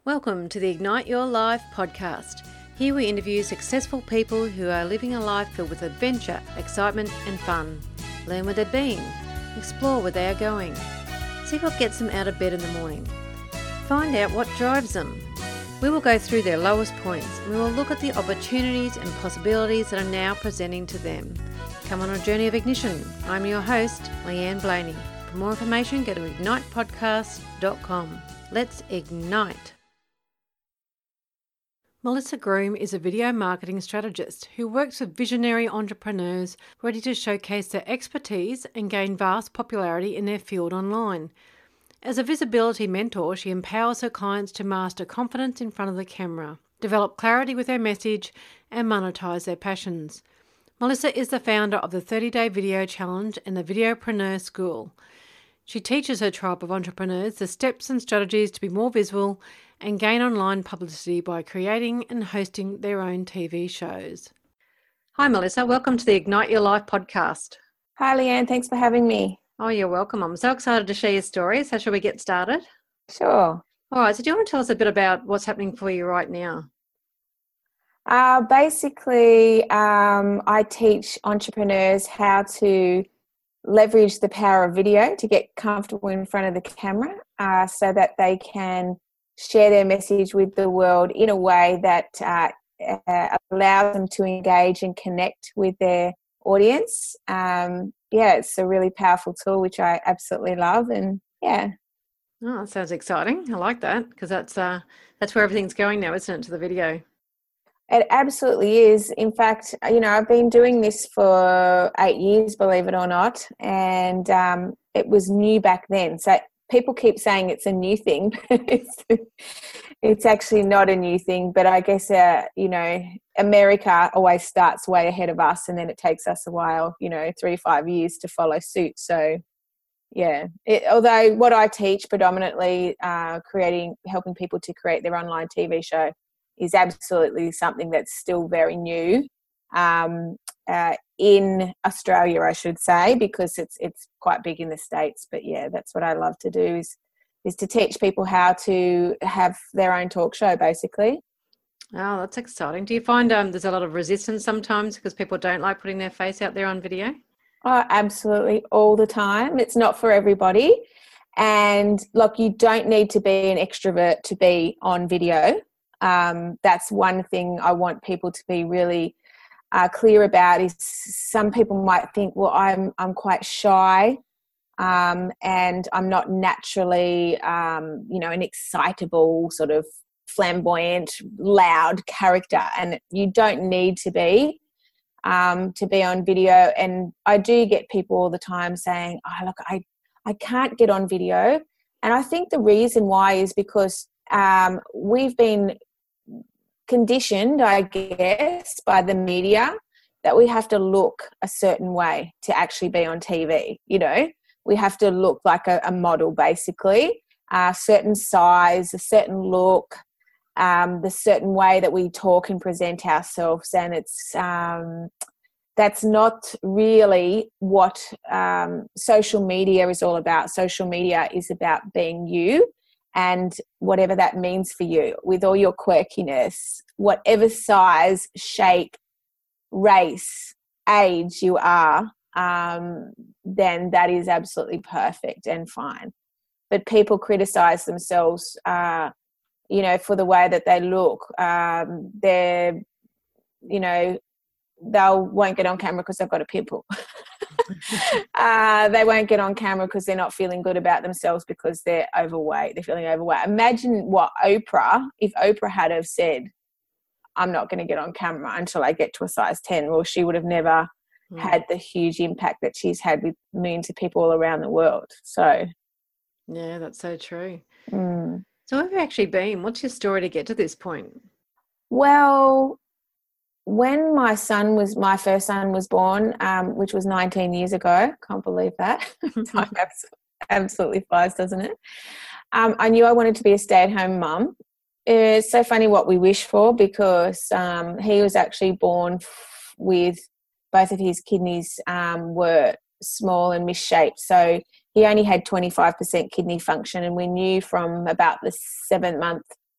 Welcome to the Ignite Your Life podcast. Here we interview successful people who are living a life filled with adventure, excitement and fun. Learn where they've been, explore where they are going, see what gets them out of bed in the morning, find out what drives them. We will go through their lowest points and we will look at the opportunities and possibilities that are now presenting to them. Come on a journey of ignition. I'm your host, Leanne Blaney. For more information, go to ignitepodcast.com. Let's ignite. Melissa Groom is a video marketing strategist who works with visionary entrepreneurs ready to showcase their expertise and gain vast popularity in their field online. As a visibility mentor, she empowers her clients to master confidence in front of the camera, develop clarity with their message, and monetize their passions. Melissa is the founder of the 30-Day Video Challenge and the Videopreneur School. She teaches her tribe of entrepreneurs the steps and strategies to be more visible and gain online publicity by creating and hosting their own TV shows. Hi, Melissa. Welcome to the Ignite Your Life podcast. Hi, Leanne. Thanks for having me. Oh, you're welcome. I'm so excited to share your story. So shall we get started? Sure. All right. So do you want to tell us a bit about what's happening for you right now? Basically, I teach entrepreneurs how to leverage the power of video to get comfortable in front of the camera so that they can share their message with the world in a way that allows them to engage and connect with their audience. It's a really powerful tool, which I absolutely love. And yeah. Oh, that sounds exciting. I like that because that's where everything's going now, isn't it, to the video? It absolutely is. In fact, I've been doing this for 8 years, believe it or not, and it was new back then. So people keep saying it's a new thing, but it's actually not a new thing. But I guess, America always starts way ahead of us, and then it takes us a while, 3-5 years to follow suit. So, yeah. Although what I teach predominantly, helping people to create their online TV show, is absolutely something that's still very new in Australia, I should say, because it's quite big in the States. But yeah, that's what I love to do is to teach people how to have their own talk show, basically. Oh, that's exciting. Do you find there's a lot of resistance sometimes because people don't like putting their face out there on video? Oh, absolutely, all the time. It's not for everybody. And look, you don't need to be an extrovert to be on video. That's one thing I want people to be really clear about. Is some people might think, well, I'm quite shy, and I'm not naturally, an excitable sort of flamboyant, loud character, and you don't need to be on video. And I do get people all the time saying, "Oh, look, I can't get on video," and I think the reason why is because we've been conditioned, I guess, by the media that we have to look a certain way to actually be on TV. We have to look like a model, basically, a certain size, a certain look, the certain way that we talk and present ourselves. And it's that's not really what social media is all about. Social media is about being you, and whatever that means for you, with all your quirkiness, whatever size, shape, race, age you are, then that is absolutely perfect and fine. But people criticize themselves, for the way that they look. They won't get on camera because they've got a pimple. They won't get on camera because they're not feeling good about themselves because they're overweight. They're feeling overweight. Imagine if Oprah had have said, I'm not going to get on camera until I get to a size 10. Well, she would have never had the huge impact that she's had with millions of people all around the world. So, yeah, that's so true. So where have you actually been? What's your story to get to this point? Well, when my first son was born, which was 19 years ago, can't believe that. Time absolutely flies, doesn't it? I knew I wanted to be a stay-at-home mum. It's so funny what we wish for, because he was actually born with both of his kidneys were small and misshaped. So he only had 25% kidney function, and we knew from about the 7th month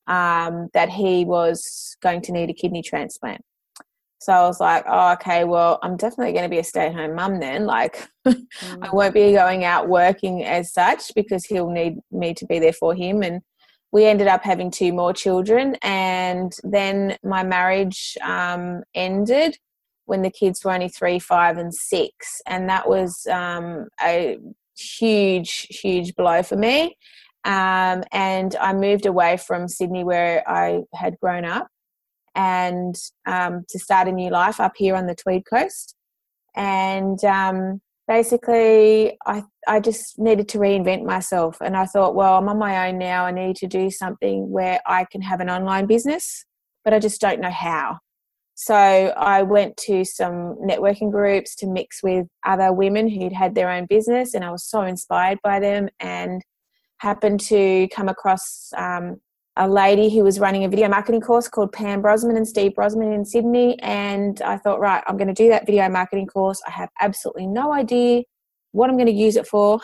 that he was going to need a kidney transplant. So I was like, oh, okay, well, I'm definitely going to be a stay-at-home mum then. Like, I won't be going out working as such because he'll need me to be there for him. And we ended up having 2 more children. And then my marriage ended when the kids were only 3, 5, and 6. And that was a huge, huge blow for me. And I moved away from Sydney where I had grown up, and to start a new life up here on the Tweed Coast. And basically I just needed to reinvent myself. And I thought, well, I'm on my own now. I need to do something where I can have an online business, but I just don't know how. So I went to some networking groups to mix with other women who'd had their own business, and I was so inspired by them, and happened to come across a lady who was running a video marketing course called Pam Brosman and Steve Brosman in Sydney. And I thought, right, I'm going to do that video marketing course. I have absolutely no idea what I'm going to use it for,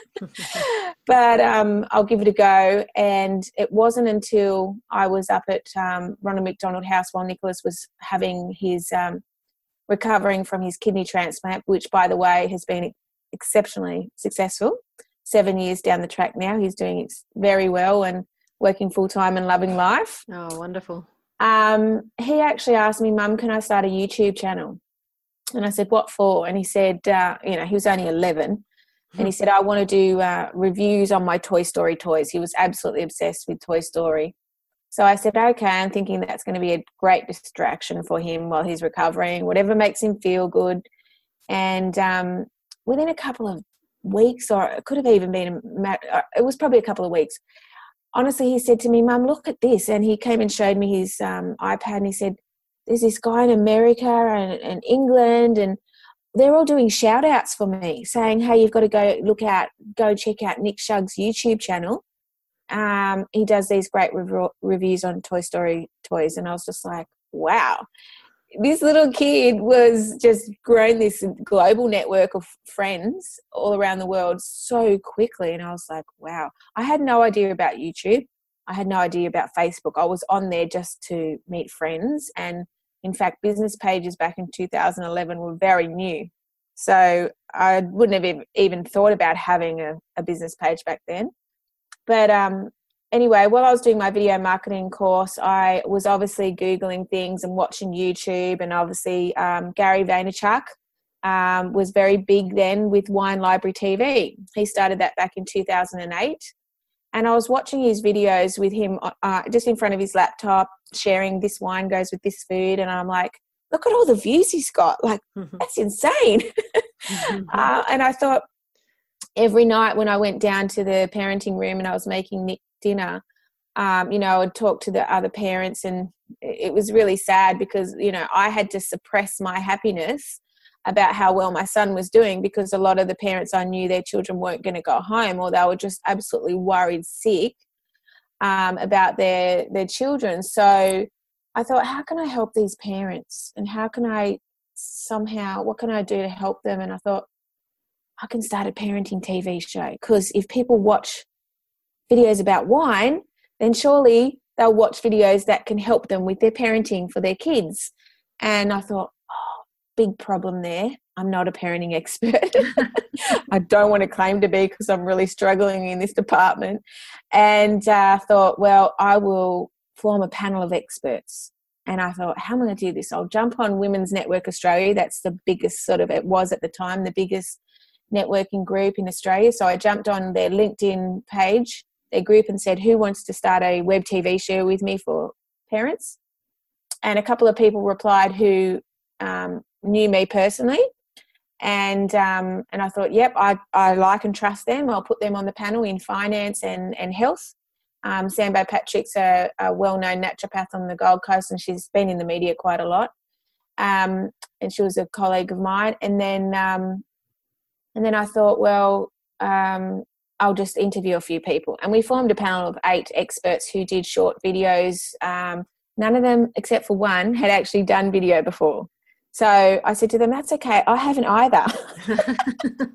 but I'll give it a go. And it wasn't until I was up at Ronald McDonald House while Nicholas was having his recovering from his kidney transplant, which, by the way, has been exceptionally successful. 7 years down the track now, he's doing very well and working full-time and loving life. Oh, wonderful. He actually asked me, Mum, can I start a YouTube channel? And I said, what for? And he said, he was only 11. And he said, I want to do reviews on my Toy Story toys. He was absolutely obsessed with Toy Story. So I said, okay, I'm thinking that's going to be a great distraction for him while he's recovering, whatever makes him feel good. And within a couple of weeks, or it could have even been, it was probably a couple of weeks, honestly, he said to me, Mum, look at this. And he came and showed me his iPad, and he said, there's this guy in America and England, and they're all doing shout outs for me saying, hey, you've got to go check out Nick Shug's YouTube channel. He does these great reviews on Toy Story toys. And I was just like, wow. This little kid was just growing this global network of friends all around the world so quickly. And I was like, wow. I had no idea about YouTube. I had no idea about Facebook. I was on there just to meet friends. And in fact, business pages back in 2011 were very new. So I wouldn't have even thought about having a business page back then. But anyway, while I was doing my video marketing course, I was obviously Googling things and watching YouTube. And obviously Gary Vaynerchuk was very big then with Wine Library TV. He started that back in 2008. And I was watching his videos with him just in front of his laptop, sharing this wine goes with this food. And I'm like, look at all the views he's got. Like, that's insane. And I thought every night when I went down to the parenting room and I was making Nick dinner, I would talk to the other parents, and it was really sad because, I had to suppress my happiness about how well my son was doing, because a lot of the parents, I knew their children weren't going to go home, or they were just absolutely worried sick about their children. So I thought, how can I help these parents, and how can I what can I do to help them? And I thought, I can start a parenting TV show, because if people watch videos about wine, then surely they'll watch videos that can help them with their parenting for their kids. And I thought, big problem there. I'm not a parenting expert. I don't want to claim to be, because I'm really struggling in this department. And thought, well, I will form a panel of experts. And I thought, how am I going to do this? I'll jump on Women's Network Australia. That's the biggest it was at the time, the biggest networking group in Australia. So I jumped on their LinkedIn page, their group, and said, who wants to start a web TV show with me for parents? And a couple of people replied who knew me personally, and I thought, yep, I like and trust them. I'll put them on the panel in finance and health. Sambo Patrick's a well-known naturopath on the Gold Coast, and she's been in the media quite a lot. And she was a colleague of mine. And then I thought, well, I'll just interview a few people. And we formed a panel of 8 experts who did short videos. None of them, except for one, had actually done video before. So I said to them, that's okay. I haven't either.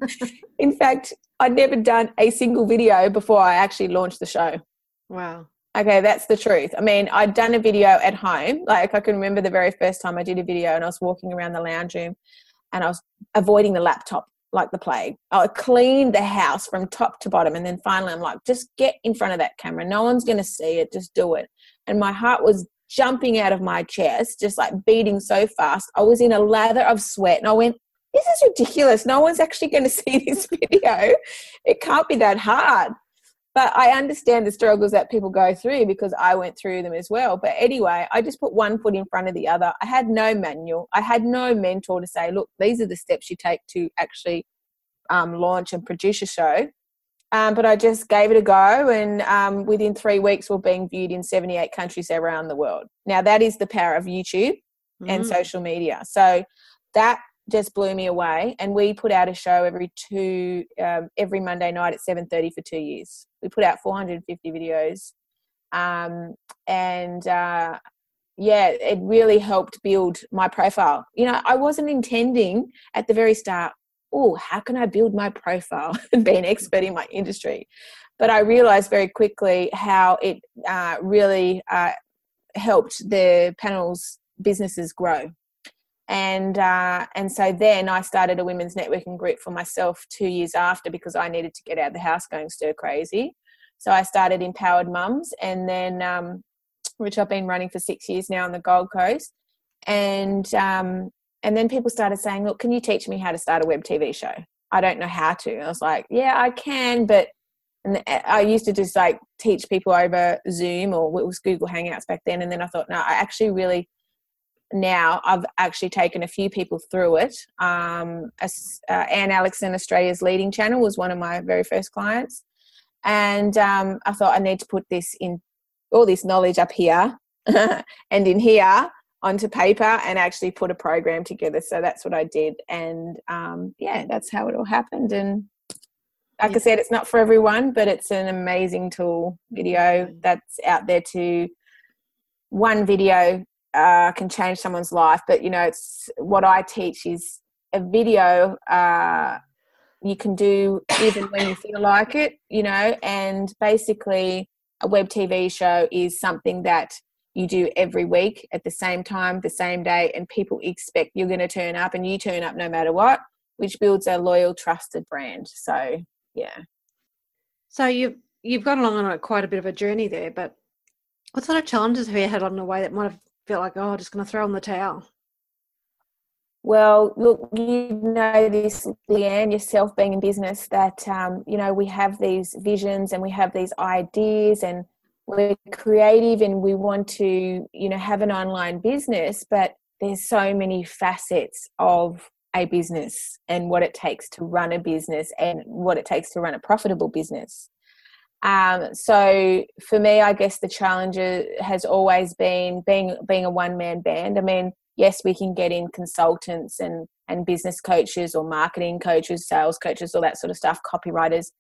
In fact, I'd never done a single video before I actually launched the show. Wow. Okay, that's the truth. I mean, I'd done a video at home. Like, I can remember the very first time I did a video and I was walking around the lounge room and I was avoiding the laptop like the plague. I cleaned the house from top to bottom, and then finally I'm like, just get in front of that camera. No one's going to see it. Just do it. And my heart was jumping out of my chest, just like beating so fast. I was in a lather of sweat and I went, this is ridiculous. No one's actually going to see this video. It can't be that hard. But I understand the struggles that people go through because I went through them as well. But anyway, I just put one foot in front of the other. I had no manual. I had no mentor to say, look, these are the steps you take to actually launch and produce a show. But I just gave it a go, and within 3 weeks, we're being viewed in 78 countries around the world. Now, that is the power of YouTube and social media. So that just blew me away. And we put out a show every Monday night at 7:30 for 2 years. We put out 450 videos. It really helped build my profile. You know, I wasn't intending at the very start, how can I build my profile and be an expert in my industry? But I realized very quickly how it really helped the panel's businesses grow. And so then I started a women's networking group for myself 2 years after, because I needed to get out of the house going stir crazy. So I started Empowered Mums, and then which I've been running for 6 years now on the Gold Coast. And then people started saying, look, can you teach me how to start a web TV show? I don't know how to. I was like, yeah, I can, but and I used to just like teach people over Zoom, or it was Google Hangouts back then. And then I thought, no, now I've actually taken a few people through it. Anne Alexson, Australia's leading channel, was one of my very first clients. And I thought I need to put all this knowledge up here and in here onto paper and actually put a program together. So that's what I did. And that's how it all happened. And like I said, it's not for everyone, but it's an amazing tool. Video that's out there one video can change someone's life. But, you know, it's what I teach is a video you can do even when you feel like it, you know, and basically a web TV show is something that you do every week at the same time, the same day, and people expect you're going to turn up, and you turn up no matter what, which builds a loyal, trusted brand. So, yeah. So you've gone along on quite a bit of a journey there, but what sort of challenges have you had on the way that might have felt like, I'm just going to throw in the towel? Well, look, you know this, Leanne, yourself being in business, that, we have these visions and we have these ideas and we're creative and we want to, have an online business, but there's so many facets of a business and what it takes to run a business and what it takes to run a profitable business. So for me, I guess the challenge has always been being a one-man band. I mean, yes, we can get in consultants and business coaches or marketing coaches, sales coaches, all that sort of stuff, copywriters.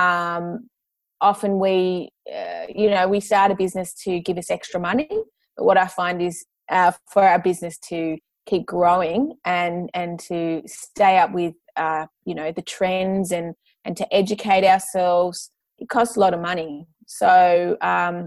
Often we start a business to give us extra money. But what I find is for our business to keep growing and to stay up with, the trends and to educate ourselves, it costs a lot of money. So,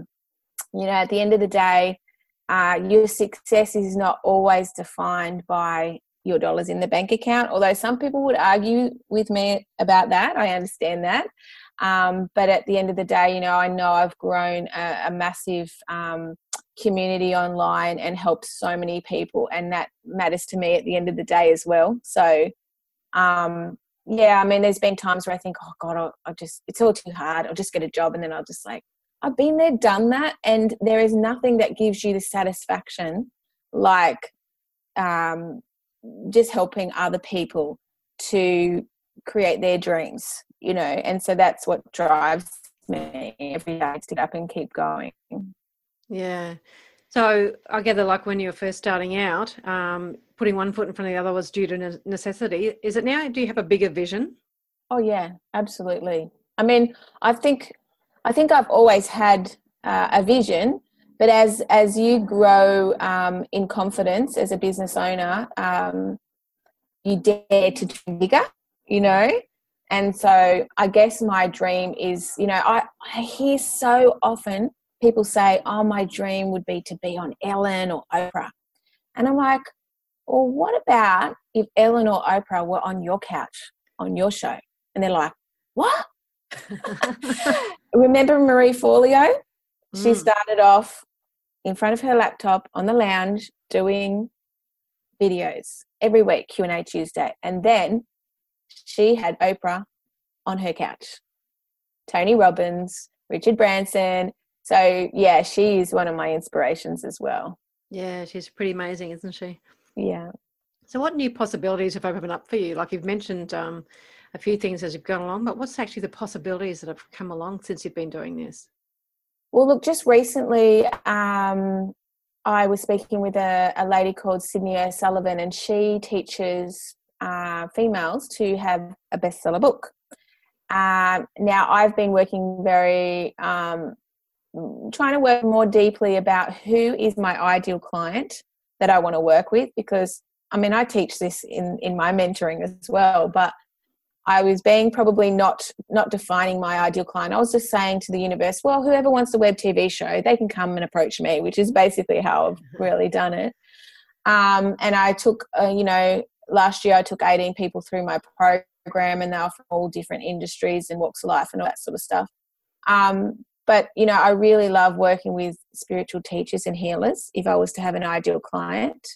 at the end of the day, your success is not always defined by your dollars in the bank account, although some people would argue with me about that. I understand that. But at the end of the day, I know I've grown a massive community online and helped so many people, and that matters to me at the end of the day as well. So, there's been times where I think, oh God, it's all too hard. I'll just get a job. And then I'll just I've been there, done that. And there is nothing that gives you the satisfaction like just helping other people to create their dreams, and so that's what drives me every day to get up and keep going. Yeah. So I gather, like when you were first starting out, putting one foot in front of the other was due to necessity. Is it now? Do you have a bigger vision? Oh yeah, absolutely. I mean, I think I've always had a vision, but as you grow in confidence as a business owner, you dare to dream bigger, And so I guess my dream is, I hear so often people say, oh, my dream would be to be on Ellen or Oprah. And I'm like, well, what about if Ellen or Oprah were on your couch, on your show? And they're like, what? Remember Marie Forleo? She started off in front of her laptop on the lounge doing videos every week, Q&A Tuesday. And then she had Oprah on her couch, Tony Robbins, Richard Branson. So, yeah, she is one of my inspirations as well. Yeah, she's pretty amazing, isn't she? Yeah. So what new possibilities have opened up for you? Like you've mentioned a few things as you've gone along, but what's actually the possibilities that have come along since you've been doing this? Well, look, just recently I was speaking with a lady called Sydney O'Sullivan, and she teaches females to have a bestseller book. Now, I've been working very, trying to work more deeply about who is my ideal client that I want to work with, because, I mean, I teach this in my mentoring as well, but I was being probably not defining my ideal client. I was just saying to the universe, well, whoever wants a web TV show, they can come and approach me, which is basically how I've really done it. And I took, last year I took 18 people through my program, and they were from all different industries and walks of life and all that sort of stuff. But, I really love working with spiritual teachers and healers if I was to have an ideal client.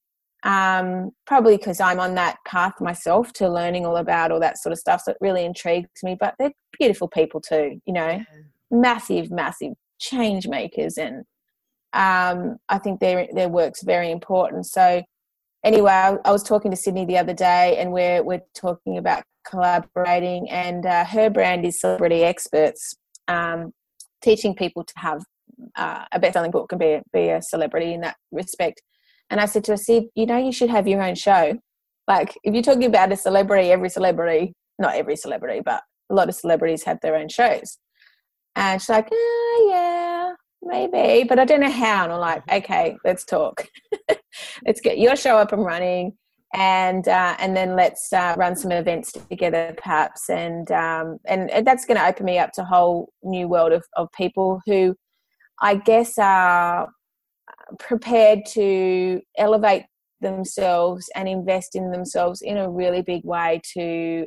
Probably because I'm on that path myself to learning all about all that sort of stuff. So it really intrigues me, but they're beautiful people too, massive, massive change makers. And, I think their work's very important. So anyway, I was talking to Sydney the other day, and we're talking about collaborating, and, her brand is Celebrity Experts, teaching people to have, a best-selling book and be a celebrity in that respect. And I said to her, Sid, you should have your own show. Like, if you're talking about a celebrity, not every celebrity, but a lot of celebrities have their own shows. And she's like, yeah, maybe, but I don't know how. And I'm like, okay, let's talk. Let's get your show up and running, and then let's run some events together, perhaps. And that's going to open me up to a whole new world of people who I guess are prepared to elevate themselves and invest in themselves in a really big way to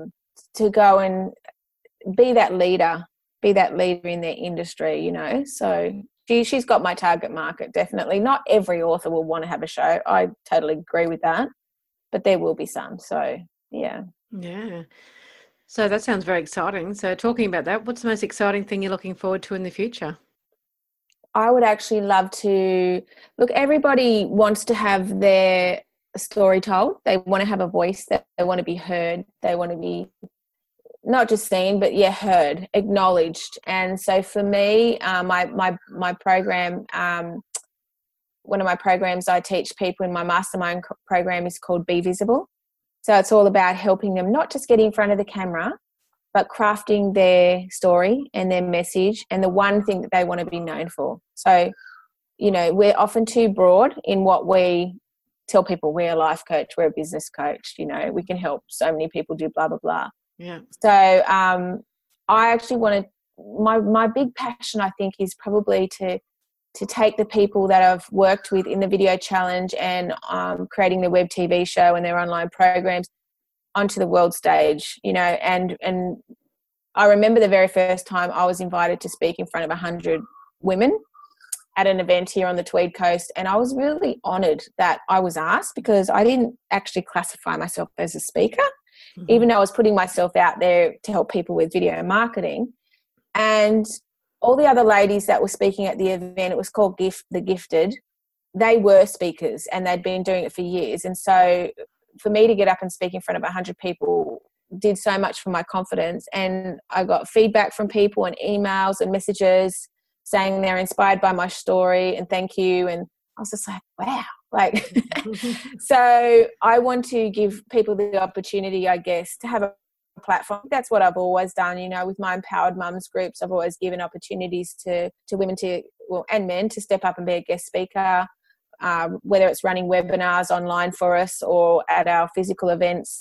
go and be that leader in their industry, So she's got my target market, definitely. Not every author will want to have a show. I totally agree with that, but there will be some. So, yeah. Yeah. So that sounds very exciting. So talking about that, what's the most exciting thing you're looking forward to in the future? I would actually love to look. Everybody wants to have their story told. They want to have a voice. They want to be heard. They want to be not just seen, but heard, acknowledged. And so for me, my program, one of my programs I teach people in my mastermind program is called Be Visible. So it's all about helping them not just get in front of the camera, but crafting their story and their message and the one thing that they want to be known for. So, we're often too broad in what we tell people. We're a life coach, we're a business coach, we can help so many people do blah, blah, blah. Yeah. So I actually want to, my big passion, I think, is probably to take the people that I've worked with in the video challenge and creating the web TV show and their online programs onto the world stage, and I remember the very first time I was invited to speak in front of 100 women at an event here on the Tweed Coast, and I was really honoured that I was asked, because I didn't actually classify myself as a speaker, even though I was putting myself out there to help people with video marketing. And all the other ladies that were speaking at the event, it was called The Gifted, they were speakers and they'd been doing it for years. And so for me to get up and speak in front of 100 people did so much for my confidence. And I got feedback from people and emails and messages saying they're inspired by my story and thank you. And I was just like, wow. So I want to give people the opportunity, I guess, to have a platform. That's what I've always done, with my Empowered Mums groups. I've always given opportunities to women and men to step up and be a guest speaker, whether it's running webinars online for us or at our physical events.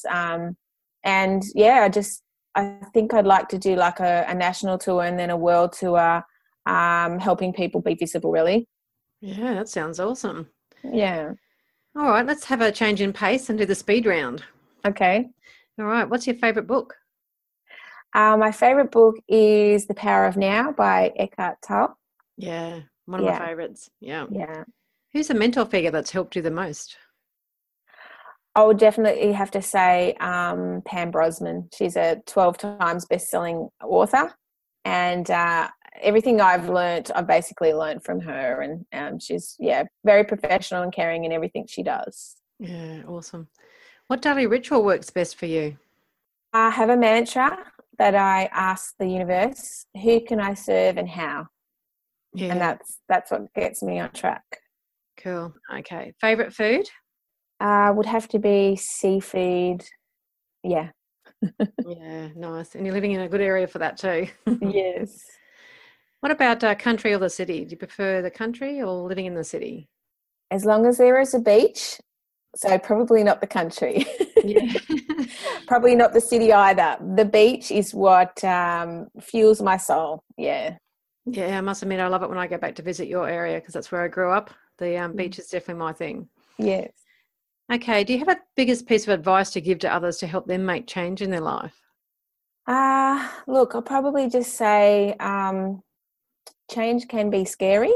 I think I'd like to do like a national tour and then a world tour helping people be visible, really. Yeah, that sounds awesome. Yeah. All right, let's have a change in pace and do the speed round. Okay. All right, what's your favourite book? My favorite book is The Power of Now by Eckhart Tolle. Yeah, one of my Yeah. favourites. Yeah. Yeah. Who's a mentor figure that's helped you the most? I would definitely have to say Pam Brosnan. She's a 12 times best-selling author, and everything I've learnt, I've basically learnt from her. And she's very professional and caring in everything she does. Yeah, awesome. What daily ritual works best for you? I have a mantra that I ask the universe: who can I serve and how? Yeah, And that's what gets me on track. cool. Okay, favourite food? Would have to be seafood. Yeah. Yeah, nice. And you're living in a good area for that too. Yes. What about country or the city? Do you prefer the country or living in the city? As long as there is a beach, so probably not the country. Yeah. Probably not the city either. The beach is what fuels my soul. Yeah. Yeah, I must admit, I love it when I go back to visit your area because that's where I grew up. The beach is definitely my thing. Yes. Okay, do you have a biggest piece of advice to give to others to help them make change in their life? Look, I'll probably just say change can be scary,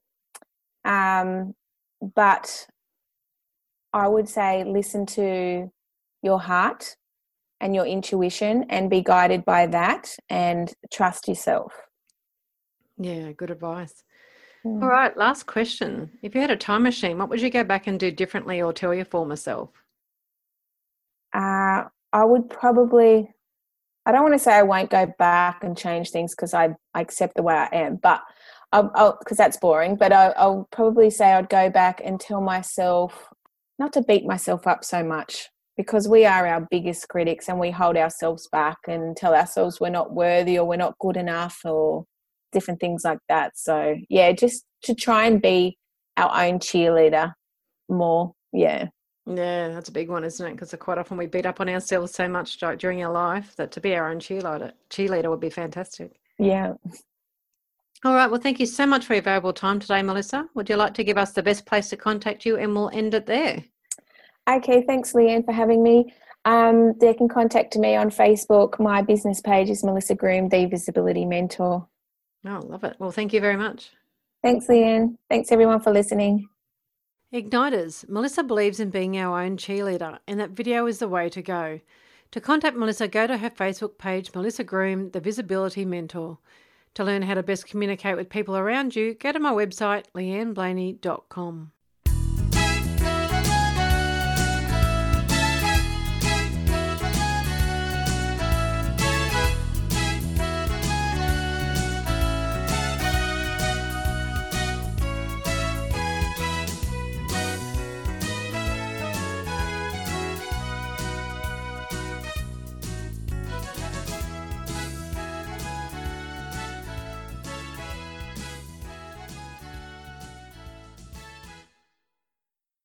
but I would say listen to your heart and your intuition and be guided by that and trust yourself. Yeah, good advice. All right, last question. If you had a time machine, what would you go back and do differently or tell your former self? I would probably, I don't want to say I won't go back and change things because I accept the way I am, but because that's boring, but I'll probably say I'd go back and tell myself not to beat myself up so much, because we are our biggest critics and we hold ourselves back and tell ourselves we're not worthy or we're not good enough or different things like that. So, yeah, just to try and be our own cheerleader more. Yeah. Yeah, that's a big one, isn't it? Because quite often we beat up on ourselves so much during our life that to be our own cheerleader would be fantastic. Yeah. All right, well, thank you so much for your valuable time today, Melissa. Would you like to give us the best place to contact you, and we'll end it there? Okay, thanks, Leanne, for having me. They can contact me on Facebook. My business page is Melissa Groom, the Visibility Mentor. Oh, love it. Well, thank you very much. Thanks, Leanne. Thanks, everyone, for listening. Igniters, Melissa believes in being our own cheerleader, and that video is the way to go. To contact Melissa, go to her Facebook page, Melissa Groom, the Visibility Mentor. To learn how to best communicate with people around you, go to my website, leanneblaney.com.